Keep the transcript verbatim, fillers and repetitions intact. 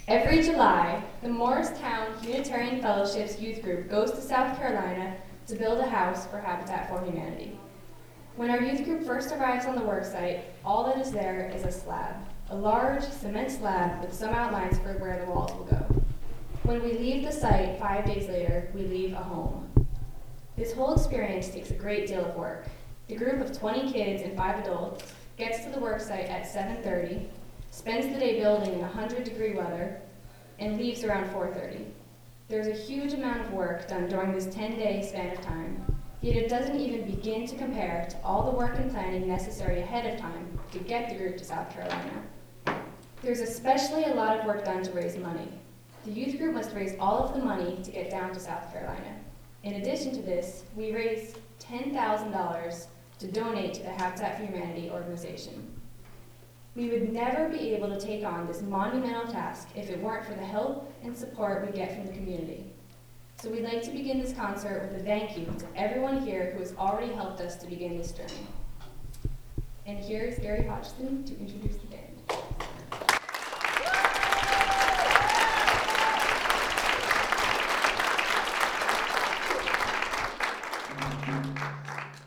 Every July, the Morristown Unitarian Fellowship's youth group goes to South Carolina to build a house for Habitat for Humanity. When our youth group first arrives on the worksite, all that is there is a slab, a large cement slab with some outlines for where the walls will go. When we leave the site five days later, we leave a home. This whole experience takes a great deal of work. The group of twenty kids and five adults gets to the worksite at seven thirty, spends the day building in one hundred degree weather, and leaves around four thirty. There's a huge amount of work done during this ten day span of time, yet it doesn't even begin to compare to all the work and planning necessary ahead of time to get the group to South Carolina. There's especially a lot of work done to raise money. The youth group must raise all of the money to get down to South Carolina. In addition to this, we raised ten thousand dollars to donate to the Habitat for Humanity organization. We would never be able to take on this monumental task if it weren't for the help and support we get from the community. So we'd like to begin this concert with a thank you to everyone here who has already helped us to begin this journey. And here is Gary Hodgson to introduce the band.